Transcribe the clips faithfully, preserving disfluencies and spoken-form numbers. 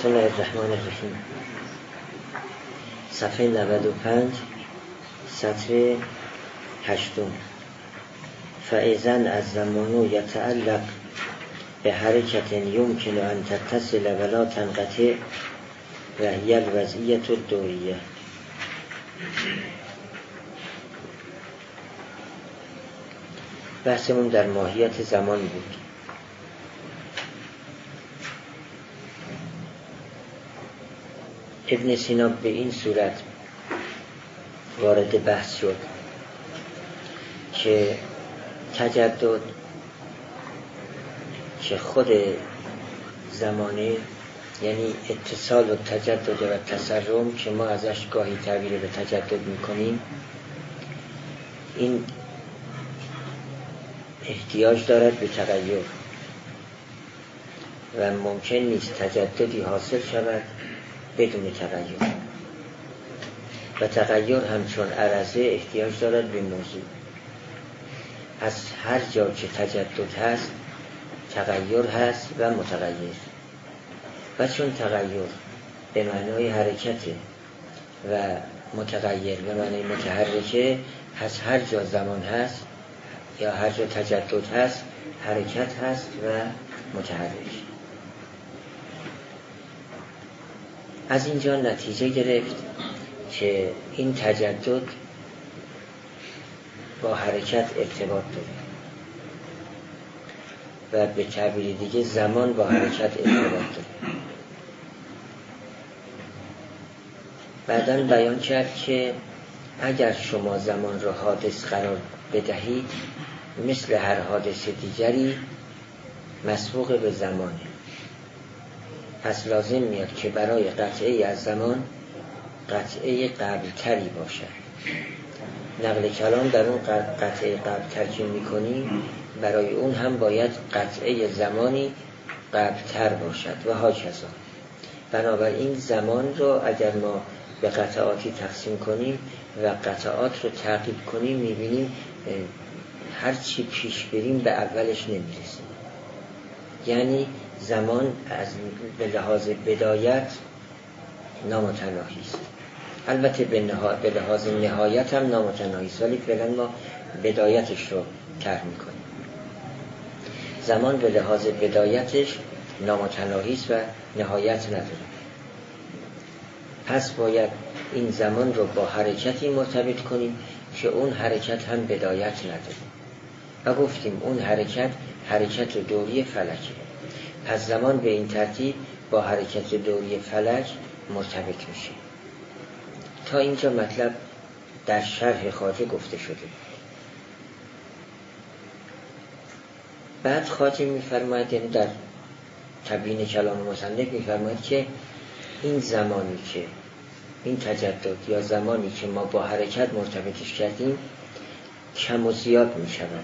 بسم الله الرحمن الرحیم. صفحه نود و پنج، سطر هشتم. فاذن از زمانو یتعلق به حرکت یمکن ان تتصل ولا تنقطع و هی الوضعیت الدوریه. بحثمون در ماهیت زمان بود. ابن سینا به این صورت وارد بحث شد که تجدد که خود زمانه، یعنی اتصال و تجدد و تسرم که ما ازش گاهی تعبیر به تجدد میکنیم، این احتیاج دارد به تغییر و ممکن نیست تجددی حاصل شود بدون تغییر، و تغییر همچون عرضه احتیاج دارد به موضوع. از هر جا که تجدد هست تغییر هست و متغیر، و چون تغییر به معنای حرکته و متغیر به معنای متحرکه، از هر جا زمان هست یا هر جا تجدد هست حرکت هست و متحرک. از اینجا نتیجه گرفت که این تجدد با حرکت ارتباط داره و به تعبیر دیگه زمان با حرکت ارتباط داره. بعداً بیان کرد که اگر شما زمان را حادث قرار بدهید، مثل هر حادث دیگری مسبوق به زمانه. پس لازم میاد که برای قطعه از زمان قطعه قبل تری باشد. نقل کلام در اون قطعه قبل تر که میکنیم، برای اون هم باید قطعه زمانی قبل تر باشد و هاکذا. بنابراین زمان رو اگر ما به قطعاتی تقسیم کنیم و قطعات رو تعقیب کنیم، میبینیم هر چی پیش بریم به اولش نمیرسیم. یعنی زمان از به لحاظ بدایت نامتناهی است. البته به, نها... به لحاظ نهایت هم نامتناهی است، ولی فعلا ما بدایتش رو طرح میکنیم. زمان به لحاظ بدایتش نامتناهی است و نهایت نداره. پس باید این زمان رو با حرکتی مرتبط کنیم که اون حرکت هم بدایت نداره، و گفتیم اون حرکت حرکت دوری فلکه. پس زمان به این ترتیب با حرکت دوری فلک مرتبط میشه. تا اینجا مطلب در شرح خواجه گفته شده. بعد خواجه میفرماید، یعنی در تبیین کلام مصنف میفرماید که این زمانی که این تجدد یا زمانی که ما با حرکت مرتبطش کردیم کم و زیاد میشود،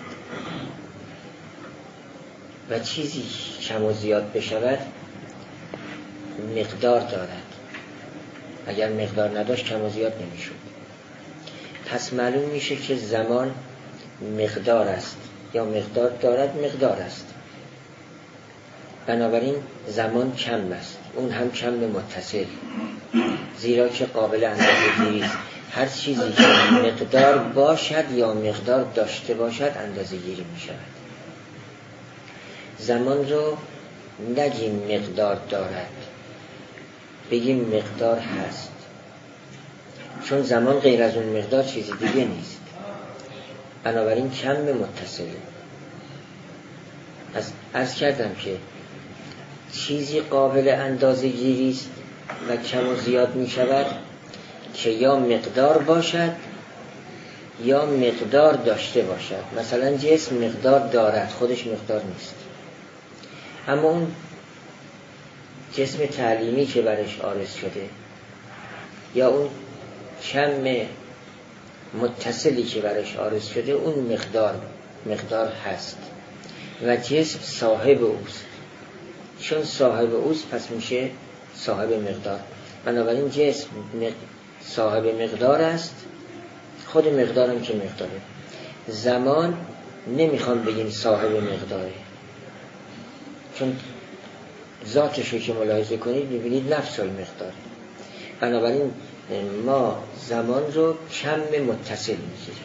و چیزی کم و زیاد بشود مقدار دارد. اگر مقدار نداشت کم و زیاد نمیشود. پس معلوم میشه که زمان مقدار است، یا مقدار دارد مقدار است. بنابراین زمان کم است، اون هم کم متصل، زیرا که قابل اندازه‌گیری است. هر چیزی که مقدار باشد یا مقدار داشته باشد اندازه‌گیری میشود. زمان رو نگیم مقدار دارد، بگیم مقدار هست، چون زمان غیر از اون مقدار چیزی دیگه نیست. بنابراین کم متصله. از عرض کردم که چیزی قابل اندازه گیری است و کم و زیاد می شود که یا مقدار باشد یا مقدار داشته باشد. مثلا جسم مقدار دارد، خودش مقدار نیست. اما اون جسم تعلیمی که برش عارض شده، یا اون کم متصلی که برش عارض شده، اون مقدار مقدار هست و جسم صاحب اوست. چون صاحب اوست پس میشه صاحب مقدار. بنابراین جسم صاحب مقدار است، خود مقدارم که مقداره. زمان نمیخوام بگیم صاحب مقداره، چون ذاتش رو که ملاحظه کنید میبینید نفس المقداره. بنابراین ما زمان رو کم متصل میگیریم.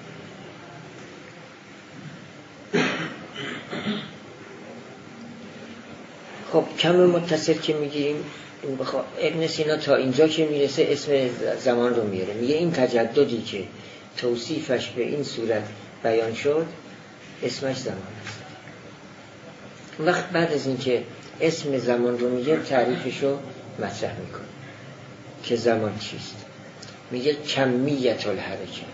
خب کم متصل که میگیریم، ابن سینا تا اینجا که میرسه اسم زمان رو میاره، میگه این تجددی که توصیفش به این صورت بیان شد اسمش زمان است. وقت بعد از این که اسم زمان رو میگه تعریفش رو مطرح میکنه که زمان چیست. میگه کمیت الحرکت.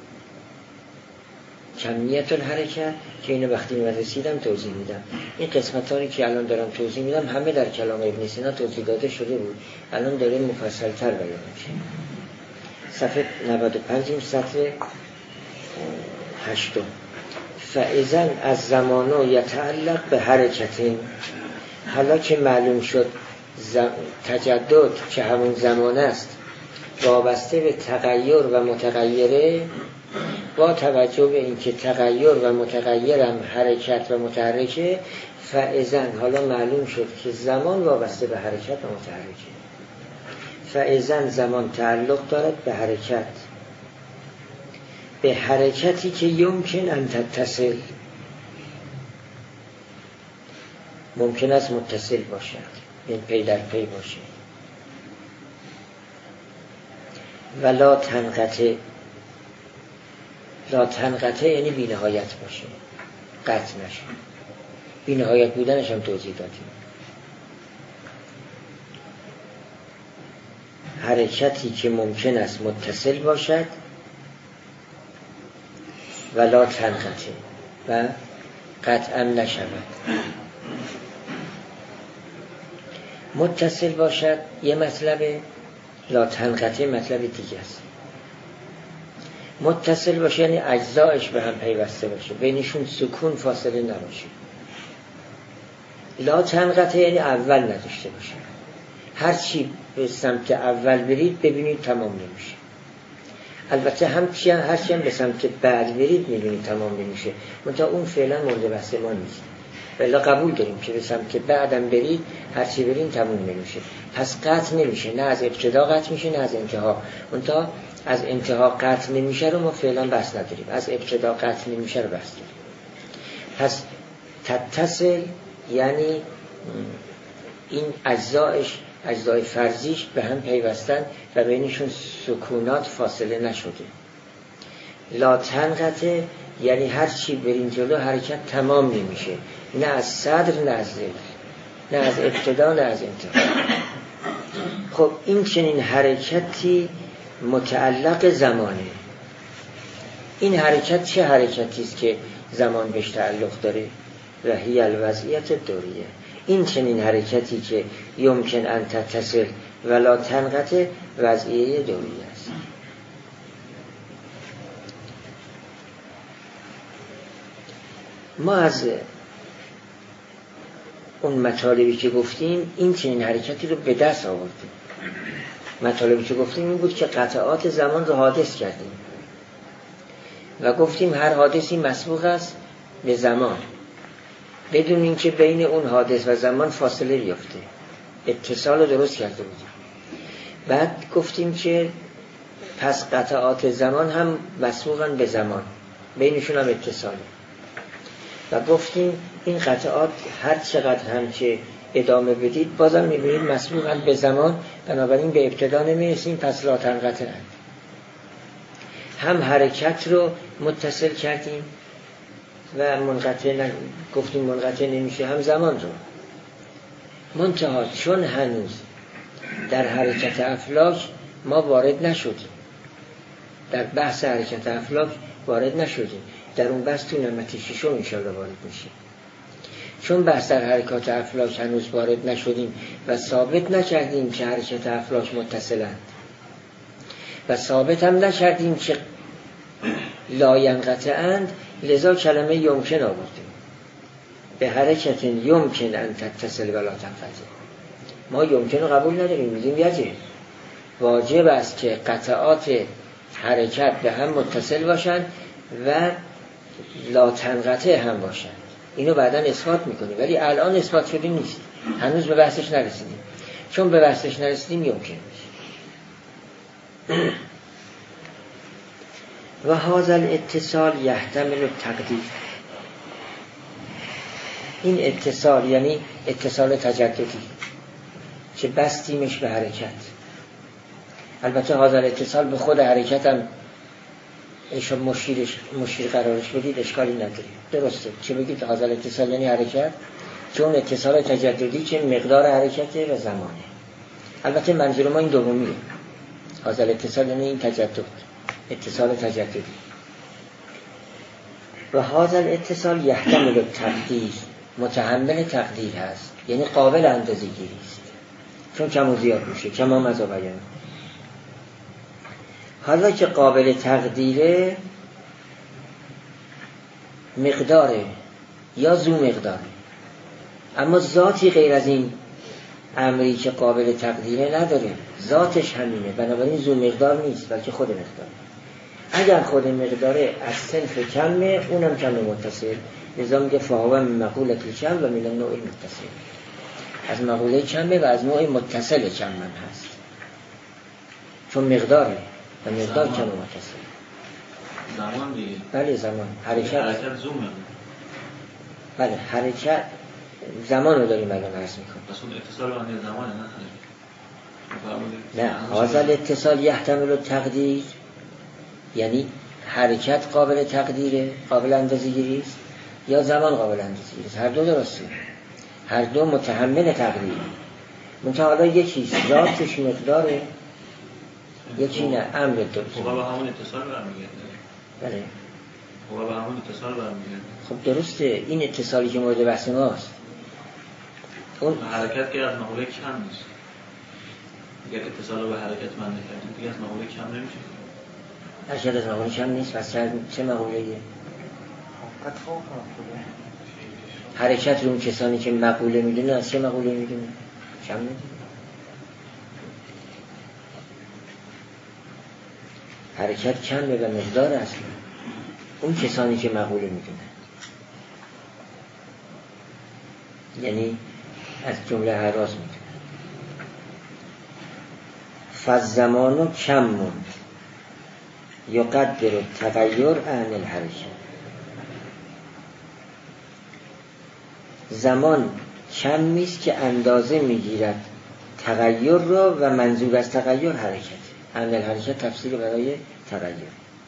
کمیت الحرکت که اینو وقتی می رسیدم توضیح میدم. این قسمت هایی که الان دارم توضیح میدم همه در کلام ابن سینا توضیح داده شده بود، الان داره مفصل تر بیان میشه. صفحه نود و پنج سطر هشتم. فاذا از زمانو یتعلق به حرکتین، حالا که معلوم شد زم... تجدد که همون زمان است وابسته به تغییر و متغیره، با توجه به اینکه تغییر و متغیرم حرکت و متحرکه، فاذا حالا معلوم شد که زمان وابسته به حرکت و متحرکه. فاذا زمان تعلق دارد به حرکت، به حرکتی که یمکن ان تتصل، ممکن است متصل باشد، این پی در پی باشه، ولا تنقطع. لا تنقطع یعنی بی نهایت باشه، قطع نشه. بی نهایت بودنش هم توضیح دادیم. حرکتی که ممکن است متصل باشد ولا تنقطع و قطعا نشود. متصل باشد یه مطلبه، لا تنقطع مطلب دیگه است. متصل باشه یعنی اجزایش به هم پیوسته باشه، بینشون سکون فاصله نباشه. لا تنقطع یعنی اول نداشته باشه، هر چی به سمت اول برید ببینید تمام نمیشه. البته هم چی هم هر چی هم به سمت بعد برید میبینید تمام نمیشه، منتها اون فعلا مورد بحث ما نیست. بلا قبول داریم که به سمت بعدم برید هر چی برید تمام نمیشه، پس قطع نمیشه، نه از ابتدا قطع میشه نه از انتها. منتها از انتها قطع نمیشه رو ما فعلا بحث نداریم، از ابتدا قطع نمیشه رو بحث داریم. پس تتصل یعنی این اجزایش، اجزای فرضیش به هم پیوستن و بینشون سکونات فاصله نشده. لا تنقطع یعنی هر چی بریم جلو حرکت تمام نمیشه، نه از صدر نه از ذیل، نه از ابتدا نه از انتها. خب این چنین حرکتی متعلق زمانه. این حرکت چه حرکتی است که زمان بهش تعلق داره؟ و هی الوضعیت دوریه. این چنین حرکتی که یمکن ان تتصل ولا تنقطع وضعیه دوریه است. ما از اون مطالبی که گفتیم این چنین حرکتی رو به دست آوردیم. مطالبی که گفتیم این بود که قطعات زمان رو حادث کردیم و گفتیم هر حادثی مسبوق است به زمان بدون اینکه بین اون حادث و زمان فاصله بیفته، اتصال رو درست کرده بودیم. بعد گفتیم که پس قطعات زمان هم مسبوقن به زمان، بینشون هم اتصاله. و گفتیم این قطعات هر چقدر هم که ادامه بدید بازم میبینید مسبوقن به زمان، بنابراین به ابتدا نمیرسیم، پس لا تنقطع. هم حرکت رو متصل کردیم و منقطع ن... گفتیم منقطع نمیشه، هم زمان رو. منتها چون هنوز در حرکت افلاک ما وارد نشدیم، در بحث حرکت افلاک وارد نشدیم، در اون بحث تو نعمت ششم انشاءالله وارد میشیم. چون بحث در حرکات افلاک هنوز وارد نشدیم و ثابت نکردیم که حرکت افلاک متصلند و ثابت هم نکردیم که لا ینقطعند، لذا کلمه یمکن آوردیم. به حرکت یمکن ان تتصل ولا تنقطع. ما یمکن رو قبول نداریم، میگیم یجب، واجب است که قطعات حرکت به هم متصل باشند و لا تنقطع هم باشند. اینو بعداً اثبات میکنیم، ولی الان اثبات شده نیست. هنوز به بحثش نرسیدیم، چون به بحثش نرسیدیم یمکن میشه. و هذا الاتصال یحتمل التقدیر. این اتصال یعنی اتصال تجددی که بستیمش به حرکت. البته هذا الاتصال به خود حرکت هم ایشون مشیرش مشیر قرارش بدید اشکالی نداره، درسته چه بگید هذا الاتصال یعنی حرکت، چون اتصال تجددی که مقدار حرکته و زمانه. البته منظور ما این دومیه، هذا الاتصال یعنی این تجدد، اتصال تجددی. و هذا الاتصال یحتمل التقدیر، متحمل تقدیر هست، یعنی قابل اندازه‌گیری است، چون کم و زیاد میشه، کما مزا بیان. حالا که قابل تقدیره، مقداره یا زو مقداره، اما ذاتی غیر از این امری که قابل تقدیره نداره، ذاتش همینه، بنابراین زو مقدار نیست بلکه خود مقدار. اگر خود مقداره از صنف کمه، اونم کم متصل، لذا میگه فهو من مقولة الکم و من النوع المتصل، از مقوله کمه و از نوع متصل کم من هست، چون مقداره و مقدار کم متصل. زمان دیگه. بله زمان، حرکت حرکت زومه. بله حرکت زمان رو داریم الان عرض میکنم. پس اون اتصال با اندازه زمانه نه؟ نه، هذا الاتصال یحتمل التقدیر، یعنی حرکت قابل تقدیره، قابل اندازه‌گیری است، یا زمان قابل اندازه‌گیری است. هر دو درسته، هر دو متحمل تقدیره. منتها حالا یکی ذاتش مقداره، یکی نه امر درست. خب به همون اتصال برمیگرده. بله. خب به همون اتصال برمیگرده. خب درسته، این اتصالی که مورد بحث ماست. اون حرکت که از مقوله کم نیست. اگر اتصال به حرکت من نکردیم دیگه از مقوله کم نمیشه. حرکت از مقوله کم نیست، پس چه مقوله‌ایه؟ حرکت رو اون کسانی که مقوله میدونه از چه مقوله میدونه؟ کم میدونه. حرکت کمه و مقدار اصلا اون کسانی که مقوله میدونه، یعنی از جمله اعراض میدونه. فالزمان کم یقدر التغیر عن الحرکت. زمان کمی است که اندازه میگیرد تغییر را و منظور از تغییر حرکت. عن الحرکت تفسیر برای تغییر.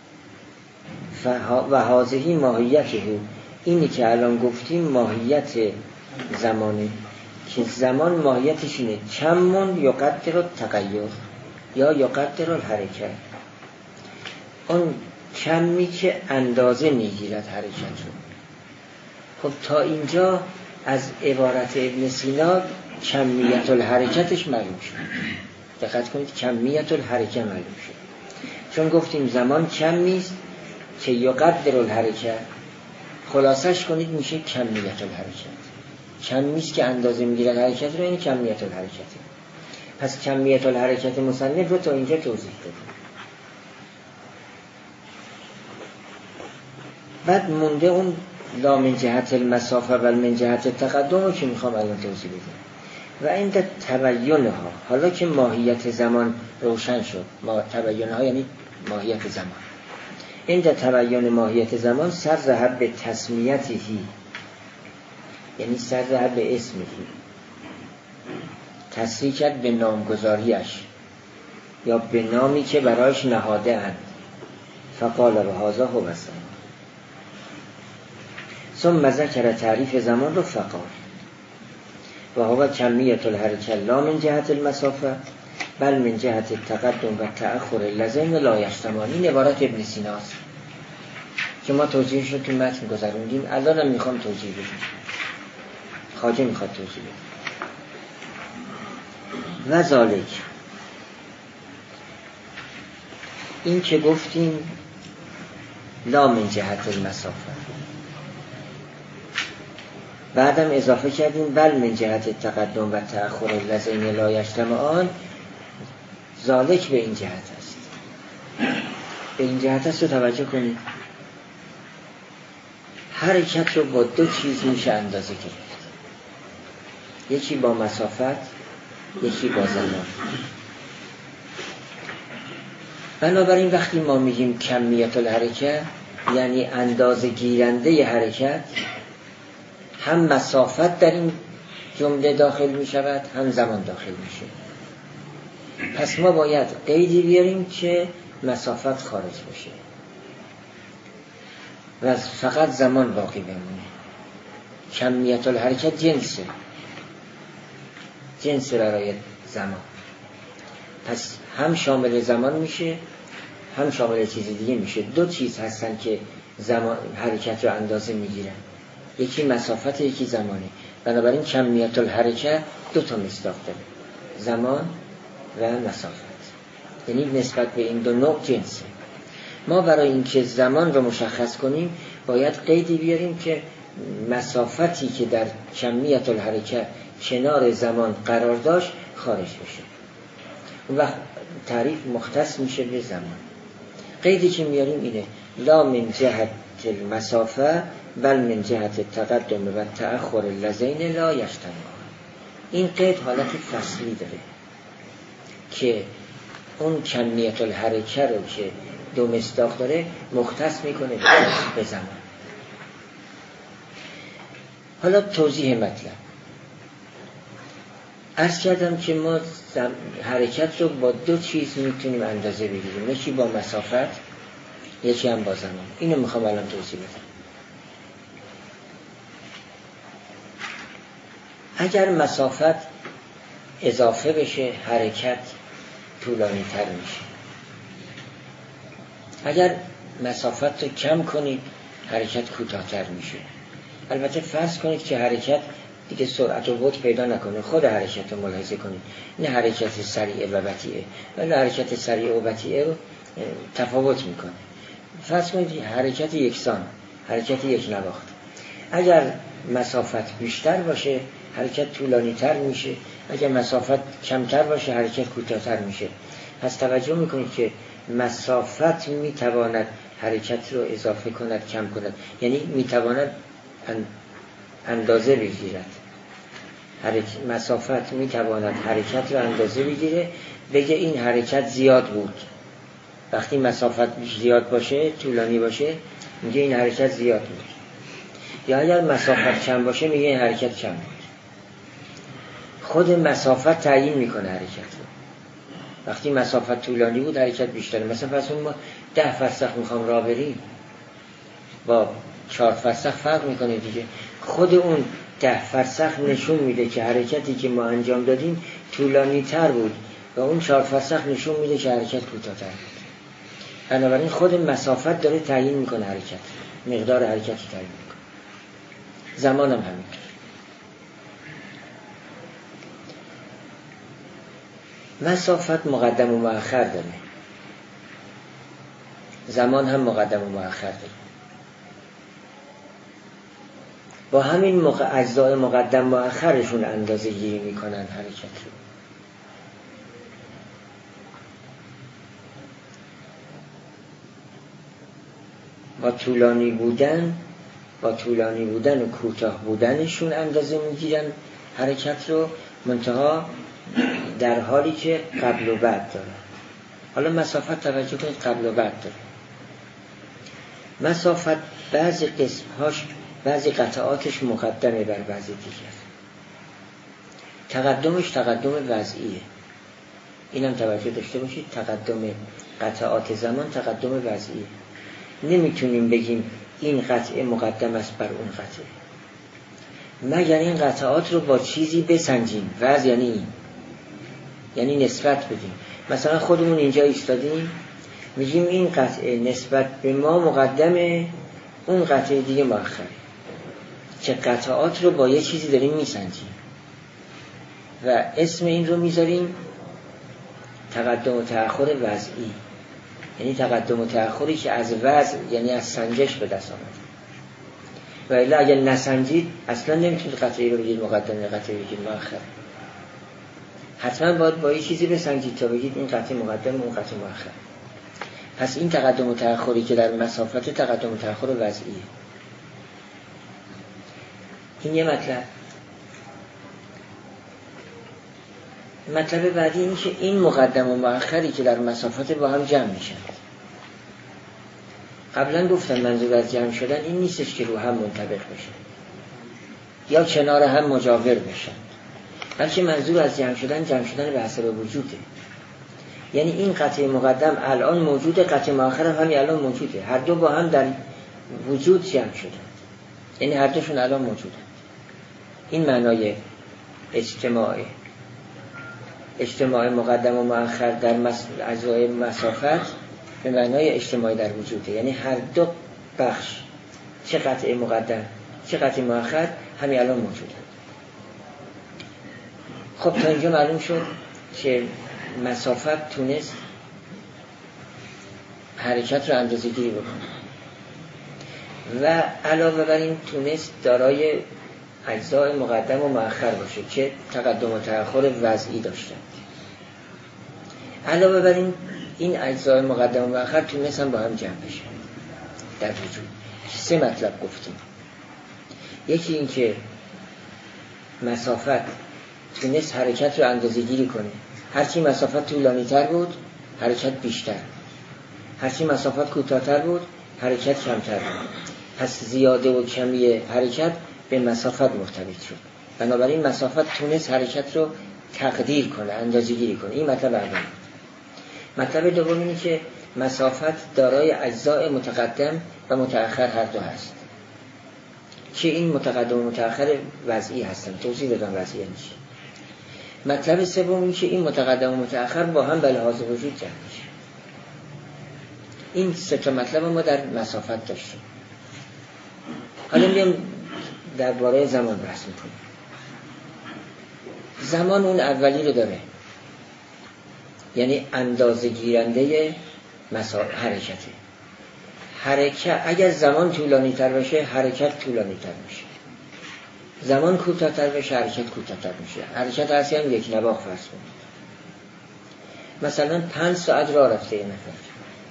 و هذه ماهیته، اینی که الان گفتیم ماهیت زمانه، که زمان ماهیتش اینه کمون یقدر التغیر یا یقدر الحرکت، اون کمی که اندازه میگیرد حرکت رو. خب تا اینجا از عبارت ابن سینا کمیت الحرکتش معلوم شد. دقت کنید، کمیت الحرکت معلوم شد، چون گفتیم زمان کمی است که یقدر الحرکت، خلاصش کنید میشه کمیت الحرکت. کمی است که اندازه میگیرد حرکت رو، این کمیت الحرکت. پس کمیت الحرکت مصنف رو تا اینجا توضیح دادیم. بعد مونده اون لا من جهت المسافه بل من جهت التقدم رو که میخوام الان توضیح بدم. و این تبیینها، حالا که ماهیت زمان روشن شد، ما تبیینها یعنی ماهیت زمان، این تبیین ماهیت زمان سر ذهب به تسمیته، یعنی سر ذهب به اسمه، تصریح کرد به نامگذاریش یا به نامی که برایش نهاده اند. فقال و هذا هو الزمان. ثم ذکر تعریف زمان رو فقال و هو کمیت الحرکت لا من جهت المسافه بل من جهت التقدم و تأخر اللذین لا یجتمعان. این عبارت ابن سیناست که ما توضیحش رو تو متن گذروندیم، الان هم میخوام توضیح بدیم، خواجه میخواد توضیح بدیم. و ذالک، این که گفتیم لا من جهت المسافه، بعدم اضافه کردیم بل من جهت تقدم و تأخر اللذین لا یجتمعان، ذالک به این جهت است. به این جهت است رو توجه کنید، حرکت رو با دو چیز میشه اندازه گرفت. یکی با مسافت، یکی با زمان. بنابراین وقتی ما میگیم کمیت الحرکت یعنی اندازه گیرنده حرکت، هم مسافت در این جمله داخل می شود هم زمان داخل می شود. پس ما باید قیدی بیاریم که مسافت خارج بشه و فقط زمان باقی بمونه. کمیت الحرکت جنسه جنس برای زمان، پس هم شامل زمان میشه هم شامل چیز دیگه میشه. دو چیز هستن که زمان حرکت رو اندازه میگیرن، یکی مسافت یکی زمانه. بنابراین کمیت الحرکت دو تا مصداق داره، زمان و مسافت، یعنی نسبت به این دو نوع جنسه. ما برای اینکه زمان رو مشخص کنیم باید قیدی بیاریم که مسافتی که در کمیت الحرکت کنار زمان قرار داشت خارج بشه، اون وقت تعریف مختص میشه به زمان. قیدی که میاریم اینه لا من جهت المسافه بل من جهت تقدم و تأخر اللذین لا یجتمعان. این قید حالت فصلی داره که اون کمیت الحرکت رو که دو مصداق داره مختص میکنه به زمان. حالا توضیح مطلب. عرض کردم که ما حرکت رو با دو چیز میتونیم اندازه بگیریم، یکی با مسافت یکی هم با زمان. اینو میخوام الان توضیح بدم. اگر مسافت اضافه بشه حرکت طولانی تر میشه، اگر مسافت رو کم کنید حرکت کوتاه‌تر میشه. البته فرض کنید که حرکت دیگه سرعت و بعد پیدا نکنه، خود حرکت رو ملاحظه کنید، نه حرکت سریع و بطیئه، ولی حرکت سریع و بطیئه رو تفاوت میکنه. فرض کنید حرکت یکسان، حرکت یک نواخت. اگر مسافت بیشتر باشه حرکت طولانی تر میشه، اگر مسافت کمتر باشه حرکت کوتاه‌تر میشه. پس توجه میکنید که مسافت میتواند حرکت رو اضافه کند کم کند، یعنی میتواند اندازه بگیرد. مسافت میتواند حرکت رو اندازه بگیره، بگه این حرکت زیاد بود. وقتی مسافت زیاد باشه طولانی باشه میگه این حرکت زیاد بود، یا اگر مسافت کم باشه میگه این حرکت کم بود. خود مسافت تعیین میکنه حرکت رو. وقتی مسافت طولانی بود حرکت بیشتره. مثلا فرض کنید ما ده فرسخ میخوام راه بریم، با چهار فرسخ فرق میکنه دیگه. خود اون ده فرسخ نشون میده که حرکتی که ما انجام دادیم طولانی تر بود و اون چهار فرسخ نشون میده که حرکت کوتاه‌تر بود. بنابراین خود مسافت داره تعیین میکنه حرکت، مقدار حرکت تعیین میکنه. زمان هم همینطور. مسافت مقدم و مؤخر داره، زمان هم مقدم و مؤخر داره. با همین موقع اجزای مقدم مؤخرشون اندازه گیری میکنن حرکت رو. با طولانی بودن با طولانی بودن و کوتاه بودنشون اندازه میگیرن حرکت رو، منتها در حالی که قبل و بعد داره. حالا مسافت توجه کنید قبل و بعد داره. مسافت بعضی قسمهاش بعضی قطعاتش مقدمه بر بعضی دیگر. تقدمش تقدم وضعیه، اینم توجه داشته باشید. تقدم قطعات زمان تقدم وضعیه. نمیتونیم بگیم این قطعه مقدم است بر اون قطعه، مگر این قطعات رو با چیزی بسنجیم. وضع یعنی این، یعنی نسبت بدیم. مثلا خودمون اینجا ایستادیم میگیم این قطعه نسبت به ما مقدمه، اون قطعه دیگه مؤخره. که قطعات رو با یه چیزی داریم میسنجیم و اسم این رو میذاریم تقدم و تأخر وضعی، یعنی تقدم و تأخری که از وضع یعنی از سنجش به دست آمده. و الا اگر نسنجید اصلا نمیتونید قطعه رو بگید مقدمه، قطعه بگید مؤخر. حتما باید با یه چیزی بسنجید تا بگید این قطعه مقدمه اون قطعه مؤخر. پس این تقدم و تأخری که در مسافت تقدم و تأخر وضعیه. این یه مطلب. مطلب بعدی این که این مقدم و مؤخری که در مسافت با هم جمع میشن. قبلا گفتم منظور از جمع شدن این نیستش که رو هم منطبق بشن یا کنار هم مجاور بشن، بلکه منظور از جمع شدن جمع شدن به حسب وجوده. یعنی این قطعه مقدم الان موجوده، قطعه مؤخر هم همین الان موجوده، هر دو با هم در وجود جمع شدن، یعنی هر دوشون الان موجوده. این معنای اجتماع اجتماع مقدم و مؤخر در اجزای مسافت به معنای اجتماعی در وجوده، یعنی هر دو بخش چه قطعه مقدم چه قطعه مؤخر همین الان موجوده. خب تا اینجا معلوم شد که مسافت تونست حرکت رو اندازه گیری بکنه و علاوه بر این تونست دارای اجزای مقدم و مؤخر باشه که تقدم و تأخر وضعی داشتن. علاوه بر این این اجزای مقدم و مؤخر تونست هم با هم جمع بشه در وجود. سه مطلب گفتیم. یکی این که مسافت تونست حرکت رو اندازه گیری کنه، هرچی مسافت طولانی تر بود حرکت بیشتر، هرچی مسافت کوتاه‌تر بود حرکت کمتر بود. پس زیاده و کمی حرکت به مسافت مرتبط شد، بنابراین مسافت تونست حرکت رو تقدیر کنه، اندازه گیری کنه. این مطلب اول. مطلب دوم اینه که مسافت دارای اجزای متقدم و متأخر هر دو هست که این متقدم و متأخر وضعی هستن. توضیح بدم وضعی میشه. مطلب سوم این که این متقدم و متأخر با هم به لحاظ وجود جمع میشه. این سه تا مطلب ما در مسافت داشتیم. حالا میام درباره زمان بحث میکنیم. زمان اون اولی رو داره، یعنی اندازه گیرنده مسافت حرکته. حرکت اگر زمان طولانی تر بشه حرکت طولانی تر میشه، زمان کوتاه تر بشه حرکت کوتاه تر میشه. حرکت هرچی هم یک نواخت فرض کنید. مثلا پنج ساعت راه رفته یه نفر،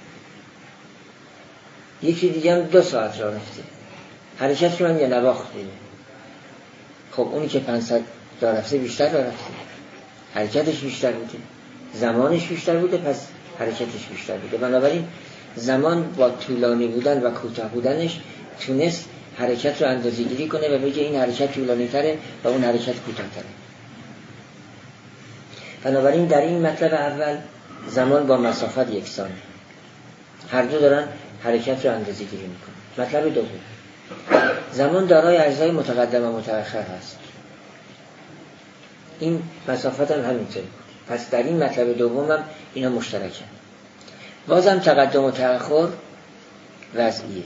یکی دیگه هم دو ساعت راه رفته، حرکت رو هم یه نواخت دیده. خب اونی که پنج ساعت راه رفته بیشتر راه رفته، حرکتش بیشتر بوده، زمانش بیشتر بوده، پس حرکتش بیشتر بوده. بنابراین زمان با طولانی بودن و کوتاه بودنش تونست حرکت رو اندازه گیری کنه و بگه این حرکت طولانی تره و اون حرکت کوتاه تره. بنابراین در این مطلب اول زمان با مسافت یکسانه، هر دو دارن حرکت رو اندازه گیری میکنن. مطلب دوم، زمان دارای اجزای متقدم و متأخر هست. این مسافت هم همینطوره. پس در این مطلب دوم هم اینا مشترکن. بازم تقدم و تأخر وضعیه،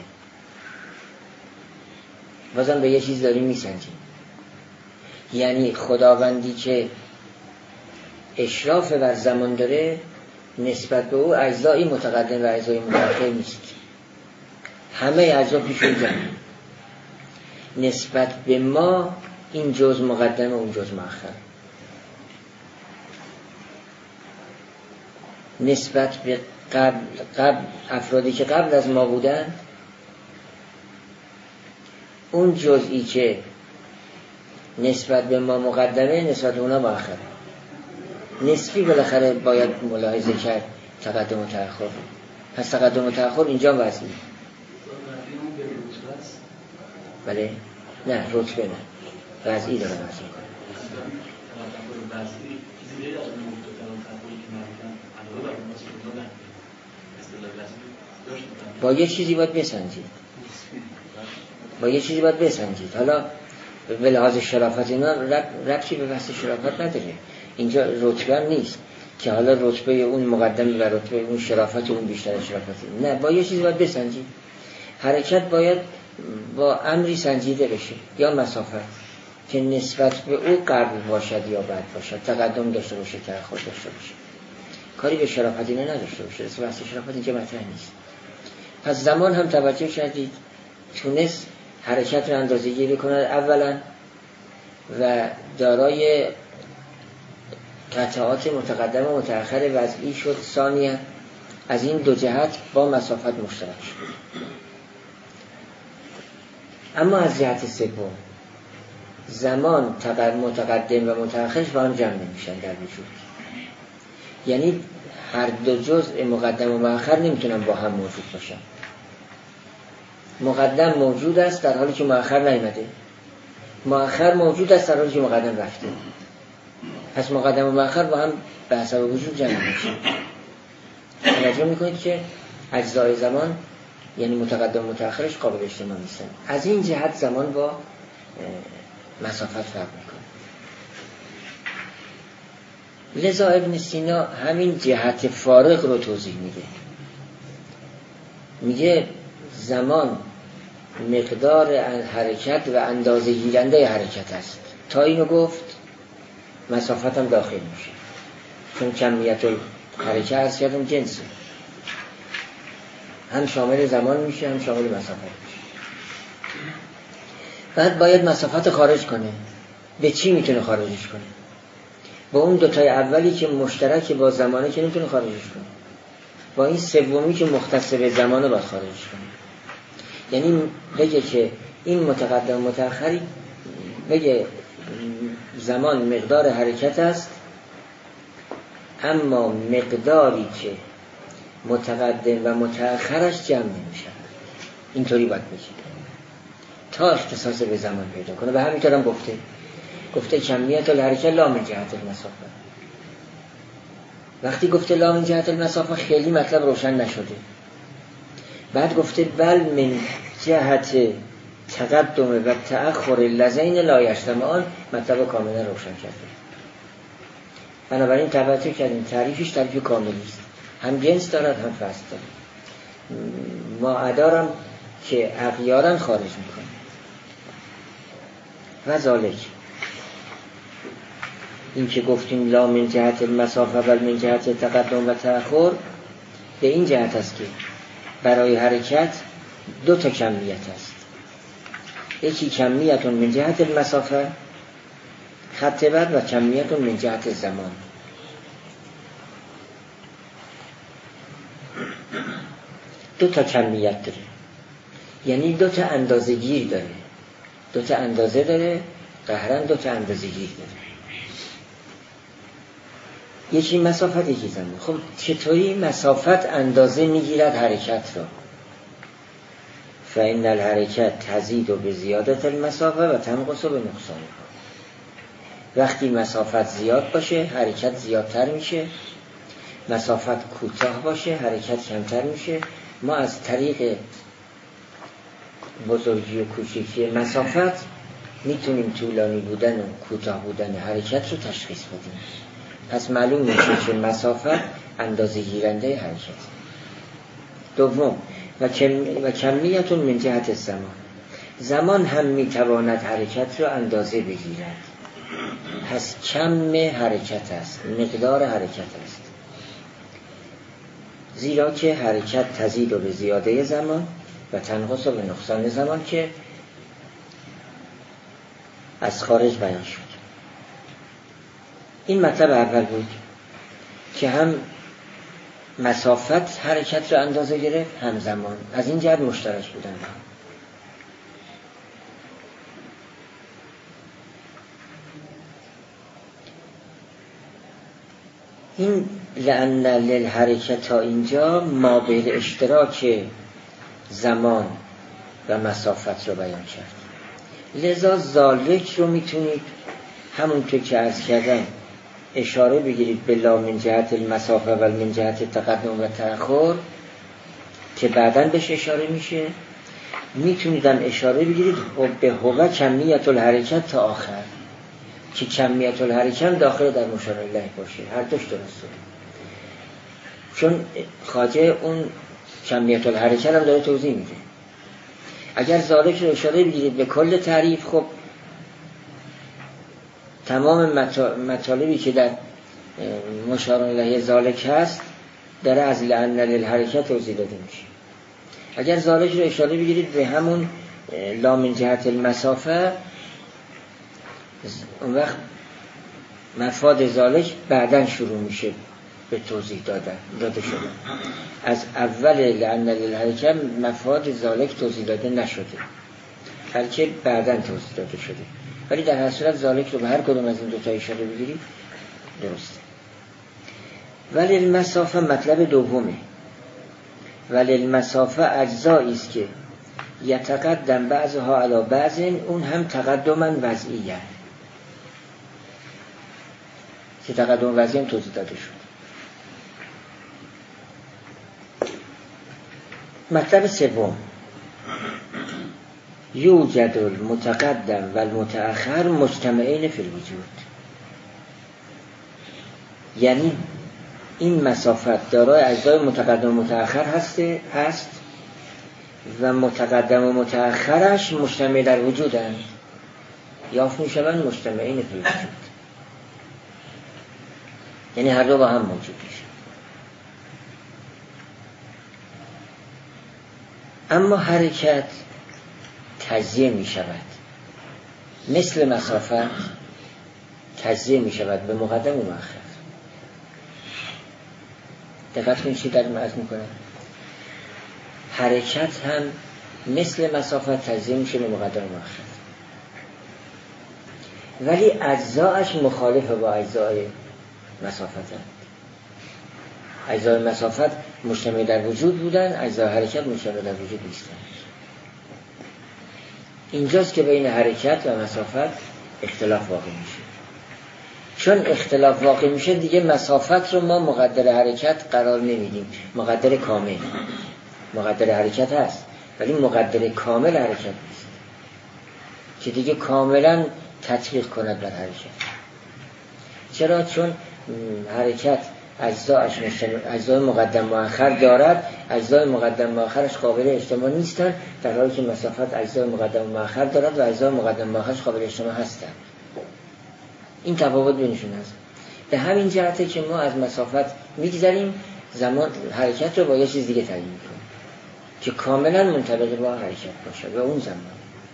بازم به یه چیز داریم میسنجیم. یعنی خداوندی که اشراف بر زمان داره نسبت به او اجزای متقدم و اجزای متأخر نیست، همه اجزا پیش او جمعه. نسبت به ما این جز مقدم و اون جز مؤخر. نسبت به قبل, قبل افرادی که قبل از ما بودن اون جزئی که نسبت به ما مقدمه نسبت به اونا مؤخره. نسبی بالاخره باید ملاحظه کرد تقدم و تأخر. پس تقدم و تأخر اینجا وضعی. بله؟ نه رتبه نه، وضعی داره وضعی کنه. با یه چیزی باید بسنجید، با یه چیزی باید بسنجید. حالا به لحاظ شرافت اینا ربطی به بحث شرافت نداره. اینجا رتبه هم نیست که حالا رتبه اون مقدم و رتبه اون شرافت اون بیشتر شرافت. نه، با یه چیزی باید بسنجید. حرکت باید با امری سنجیده بشه یا مسافت که نسبت به او قبل باشد یا بعد باشد، تقدم داشته باشه تأخر داشته باشه، کاری به شرافت اینا نداشته باشه. اصلا بحث شرافت اینجا مطرح نیست. پس زمان هم توجه کردید تونست حرکت رو اندازه گیری کنه اولا و دارای قطعات متقدم و متأخر وضعی شد ثانیا. از این دو جهت با مسافت مشترک شد. اما از جهت سوم زمان متقدم و متأخرش با هم جمع نمیشن در وجود. یعنی هر دو جزء مقدم و مؤخر نمیتونن با هم موجود باشن. مقدم موجود است در حالی که مؤخر نیامده، مؤخر موجود است در حالی که مقدم رفته. پس مقدم و مؤخر با هم به حسب وجود جمع میشن. توجه میکنید که اجزای زمان یعنی متقدم و متأخرش قابل اجتماع نیستن. از این جهت زمان با مسافت فرق میکنه. لذا ابن سینا همین جهت فارق رو توضیح میده. میگه زمان مقدار حرکت و اندازه گیرنده حرکت است. تا اینو گفت مسافت هم داخل میشه، چون کمیت الحرکت از کردم جنسه، هم شامل زمان میشه هم شامل مسافت میشه. بعد باید مسافت خارج کنه. به چی میتونه خارجش کنه؟ با اون دوتای اولی که مشترک با زمانه که نمیتونه خارجش کنه، با این سومی که مختص به زمانه باید خارجش کنه. یعنی بگه که این متقدم متأخری، بگه زمان مقدار حرکت است، اما مقداری که متقدم و متأخرش جمع نمیشه. اینطوری باید بگه تا اختصاص به زمان پیدا کنه. و همینطور هم گفته گفته کمیت الحرکت لا من جهت المسافه. وقتی گفته لا من جهت المسافه خیلی مطلب روشن نشده. بعد گفته بل من جهت تقدم و تأخر اللذین لا یجتمعان، مطلب کاملا روشن کرده. بنابراین توجه کردیم تعریفش تعریف کاملی است، هم جنس دارد هم فصل دارد. ما ادارم که اغیارا خارج میکنه. و ذالک این که گفتیم لا من جهت المسافه بل من جهت تقدم و تأخر، به این جهت است که برای حرکت دو تا کمیت است. یکی کمیت من جهت المسافه خط بر و کمیت من جهت زمان. دو تا کمیت داره، یعنی دو تا اندازه گیر داره. دو تا اندازه داره، قهرن دو تا اندازه گیر داره. یکی مسافت یکی زمان. خب چطوری مسافت اندازه میگیرد حرکت را؟ فإن الحرکت تزید به زیادت المسافه و تنقص به نقصان. وقتی مسافت زیاد باشه حرکت زیادتر میشه، مسافت کوتاه باشه حرکت کمتر میشه. ما از طریق بزرگی و کوچکی مسافت میتونیم طولانی بودن و کوتاه بودن حرکت رو تشخیص بدیم. پس معلوم میشه که مسافت اندازه گیرنده حرکت. دوم و, کم و کمیت من جهت زمان. زمان هم میتواند حرکت رو اندازه بگیرد. پس کم حرکت است، مقدار حرکت است. زیرا که حرکت تزید به زیاده زمان و تنقص به نقصان زمان که از خارج بیان شد. این مطلب اول بود که هم مسافت حرکت رو اندازه گرفت هم زمان، از این جهت مشترک بودن. این لأن للحرکت تا اینجا ما بین اشتراک زمان و مسافت رو بیان کرد. لذا ذالک رو میتونید همونطور که عرض کردم اشاره بگیرید به لا من جهت المسافه و من جهت تقدم و تأخر که بعداً بهش اشاره میشه. میتونید هم اشاره بگیرید به هو کمیت الحرکت تا آخر که کمیت الحرکت داخل در مشار الیه باشه. هر دوش درسته، چون خواجه اون کمیت الحرکت هم داره توضیح میده. اگر ذالک رو اشاره بگیرید به کل تعریف، خب تمام مطالبی که در مشار الیه ذالک هست داره از لأن للحرکت توضیح داده میشه. اگر ذالک رو اشاره بگیرید به همون لا من جهت المسافه، اون وقت مفاد ذالک بعداً شروع میشه به توضیح دادن داده شده. از اول لأن للحرکت مفاد ذالک توضیح داده نشده، بلکه بعداً توضیح داده شده. ولی در هر صورت ذالک رو به هر کدوم از این دو تا اشاره بگیرید درسته. ولی المسافه مطلب دومه. ولی المسافه اجزایی است که یتقدم بعضها علی بعض، اون هم تقدما وضعیه که تقدم وضعی هم توضیح داده شد. مطلب سوم یوجد المتقدم و المتأخر مجتمعین فی الوجود، یعنی این مسافت دارای اجزای متقدم و متأخر هسته هست و متقدم و متأخرش مجتمع در وجودند، یافت میشوند مجتمعین فی الوجود، یعنی هر دو با هم موجود میشه. اما حرکت تجزیه می شود، مثل مسافت تجزیه می شود به مقدم و مؤخر. دقت کنید چی در عرض می کنم. حرکت هم مثل مسافت تجزیه میشه به مقدم و مؤخر، ولی اجزایش مخالفه با اجزای مسافت هم. اجزای مسافت مجتمع در وجود بودن، اجزای حرکت مجتمع در وجود نیستن. اینجاست که بین حرکت و مسافت اختلاف واقع میشه. چون اختلاف واقع میشه دیگه مسافت رو ما مقدر حرکت قرار نمیدیم، مقدر کامل. مقدر حرکت هست ولی مقدر کامل حرکت نیست که دیگه کاملا تطبیق کند بر حرکت. چرا؟ چون حرکت اجزایش اجزای مقدم مؤخر دارد، اجزای مقدم مؤخرش قابل اجتماع نیستن، در حالی که مسافت اجزای مقدم مؤخر دارد و اجزای مقدم مؤخرش قابل اجتماع هستند. این تفاوت بینشون هست. به همین جهته که ما از مسافت میگذریم، زمان حرکت رو با یه چیز دیگه تعیین میکنیم که کاملا منطبق با حرکت باشه و اون زمان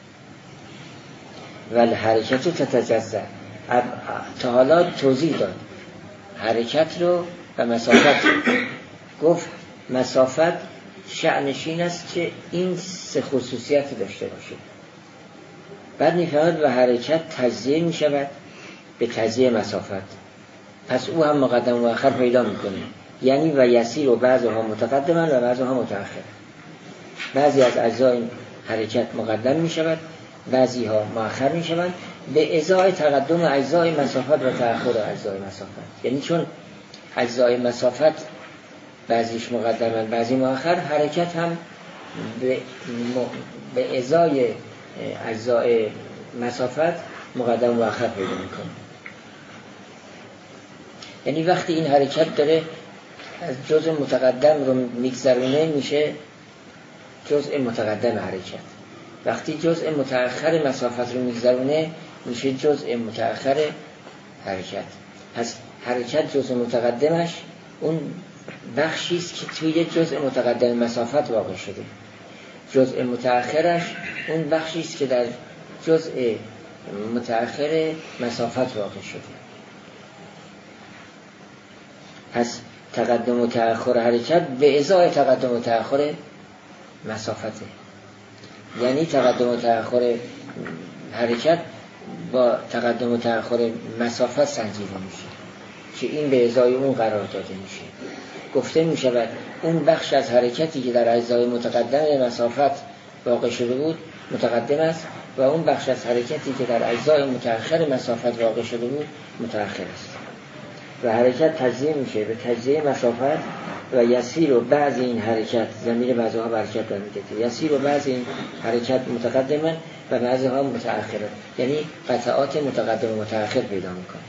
ولی حرکت رو تتجزا. تا حالا توضیح داد حرکت رو و مسافت رو. گفت مسافت شأنش این است که این سه خصوصیت داشته باشه. بعد میفهمد و حرکت تجزیه میشود به تجزیه مسافت، پس او هم مقدم و مؤخر پیدا میکنه، یعنی و یسیر و بعضها متقدما و بعضها متأخر. بعضی از اجزای حرکت مقدم میشود، بعضی ها مؤخر میشوند به ازای تقدم اجزای مسافت و تأخر اجزای مسافت. یعنی چون اجزای مسافت بعضیش مقدمن بعضی مؤخر، حرکت هم به, م... به ازای اجزای مسافت مقدم و مؤخر پیدا میکنه. یعنی وقتی این حرکت داره از جزء متقدم رو میگذرونه میشه جزء متقدم حرکت، وقتی جزء متأخر مسافت رو میگذرونه میشه جزء متأخر حرکت. پس حرکت جزء متقدمش اون بخشی است که توی جزء متقدم مسافت واقع شده، جزء متأخرش اون بخشی است که در جزء متأخر مسافت واقع شده. پس تقدم و تأخر حرکت به ازای تقدم و تأخر مسافته، یعنی تقدم و تأخر حرکت با تقدم و تأخر مسافت سنجیده میشه که این به ازای اون قرار داده میشه. گفته میشود اون بخش از حرکتی که در اجزای متقدم مسافت واقع شده بود متقدم است و اون بخش از حرکتی که در اجزای متأخر مسافت واقع شده بود متأخر است و حرکت تجزیه میشه به تجزیه مسافت و یسیر و بعض این حرکت ضمیر بعضها به حرکت برمیگرده، یسیر و بعض این حرکت متقدما و بعضها متأخرن، یعنی قطعات متقدم و متأخر پیدا میکنه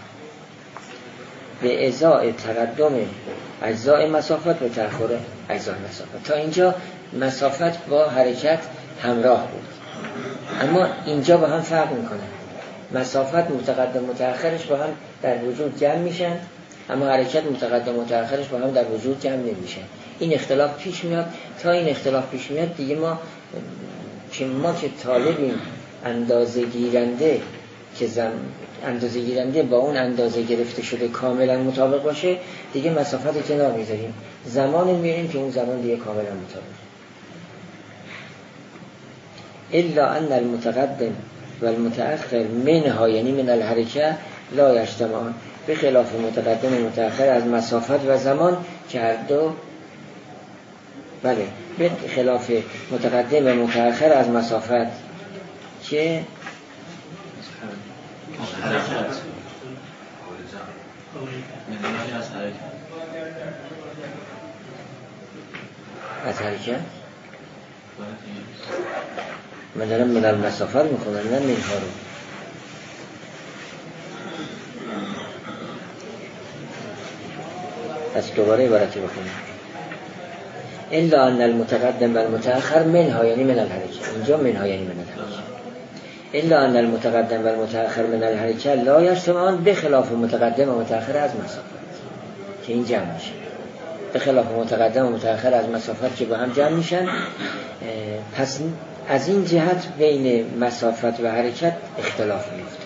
به ازای تقدم اجزای مسافت و تأخر اجزای مسافت. تا اینجا مسافت با حرکت همراه بود، اما اینجا با هم فرق میکنه. مسافت متقدم متأخرش با هم در وجود جمع میشن، اما حرکت متقدم متأخرش با هم در وجود جمع نمیشن. این اختلاف پیش میاد. تا این اختلاف پیش میاد دیگه ما که ما که طالبیم اندازه گیرنده که زم اندازه گیرنده با اون اندازه گرفته شده کاملا مطابق باشه، دیگه مسافت رو کنار میذاریم، زمان میریم که اون زمان دیگه کاملا مطابق. الا ان المتقدم و المتأخر منها یعنی من الحرکه لا یجتمعان، به خلاف متقدم و متأخر از مسافت و زمان که هر دو بله به خلاف متقدم و متأخر از مسافت که حرکت منهی از حرکت از حرکت من دارم من المسافت میخونم نه منها رو. پس دوباره عبارتی بخونم. الا ان المتقدم و المتأخر منها یعنی من الحرکه، اینجا منها یعنی من الحرکه. الا ان المتقدم و المتأخر من الحرکه لا یجتمعان، به خلاف متقدم و متأخر از مسافت که این جمع میشه. به خلاف متقدم و متأخر از مسافت که با هم جمع میشن. پس از این جهت بین مسافت و حرکت اختلاف میفته.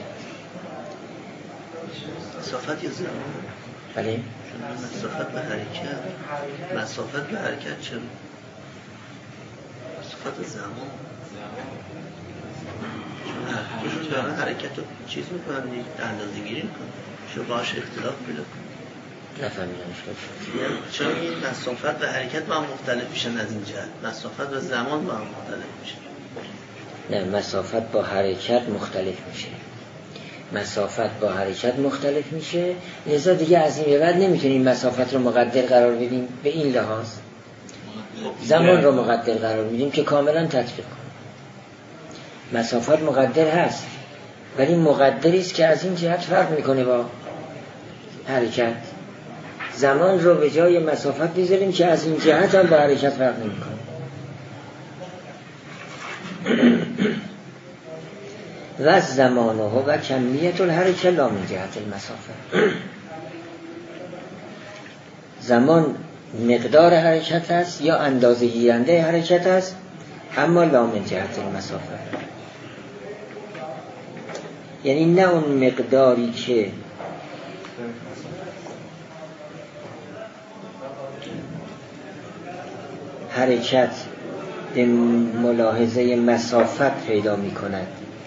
مسافت یا زمان؟ بله مسافت به حرکت، مسافت به حرکت چرا؟ مسافت زمان چون دارن حرکت رو چیز میکنن، اندازه گیری میکنن، چون باش اختلاف پیدا کنن. نفهمیدم چون این مسافت و حرکت با هم مختلف میشن از این جهت، مسافت و زمان با هم مختلف میشن. نه، مسافت با حرکت مختلف میشه، مسافت با حرکت مختلف میشه، لذا دیگه از این به بعد نمیتونیم مسافت رو مقدر قرار بدیم به این لحاظ، زمان رو مقدر قرار میدیم که کاملا تطبیق کنیم. مسافت مقدر هست ولی مقدری است که از این جهت فرق میکنه با حرکت. زمان رو به جای مسافت میذاریم که از این جهت هم با حرکت فرق نمیکنه. و زمانه و کمیت الحرکه لا من جهت المسافه، زمان مقدار حرکت است یا اندازه گیرنده حرکت است، اما لا من جهت المسافه، یعنی نه اون مقداری که حرکت به ملاحظه مسافت پیدا می کند،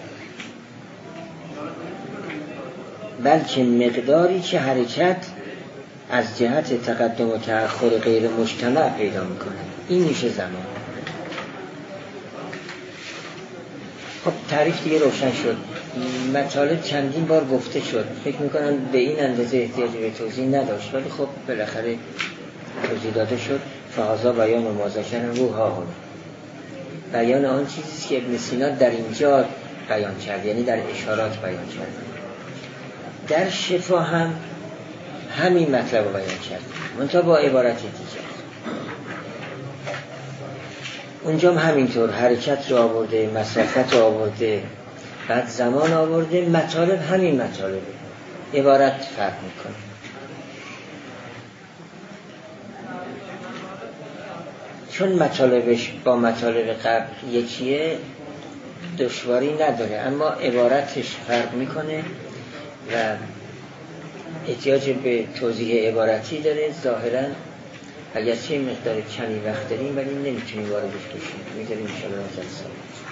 بلکه مقداری که حرکت از جهت تقدم و تأخر غیر مجتمع پیدا می کند، این میشه زمان. خب تعریف دیگه روشن شد، مطالب چندین بار گفته شد، فکر میکنم به این اندازه احتیاج به توضیح نداشت، ولی خب بالاخره توضیح داده شد. فهذا بیان و مازکر روح ها، بیان آن چیزیست که ابن سینا در اینجا بیان کرد، یعنی در اشارات بیان کرد. در شفا هم همین مطلب رو بیان کرد، منتها با عبارت دیگر. اونجا هم همینطور حرکت رو آورده، مسافت رو آورده، بعد زمان آورده، مطالب همین مطالبه، عبارت فرق میکنه. چون مطالبش با مطالب قبل یکیه دشواری نداره، اما عبارتش فرق میکنه و احتیاج به توضیح عبارتی داره. ظاهراً اگرچه مقدار کمی وقت داریم ولی نمیتونیم واردش بشیم، میذاریم انشاءالله جلسه.